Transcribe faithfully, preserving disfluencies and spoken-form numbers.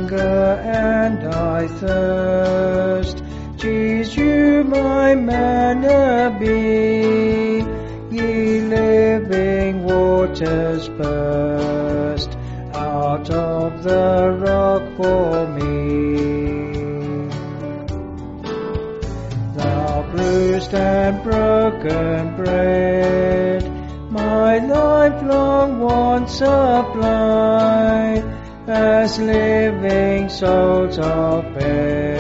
hunger and I thirst. Jesus, you my manna be, ye living waters burst out of the rock for me. Thou bruised and broken bread, my lifelong want supply, as living souls are fed.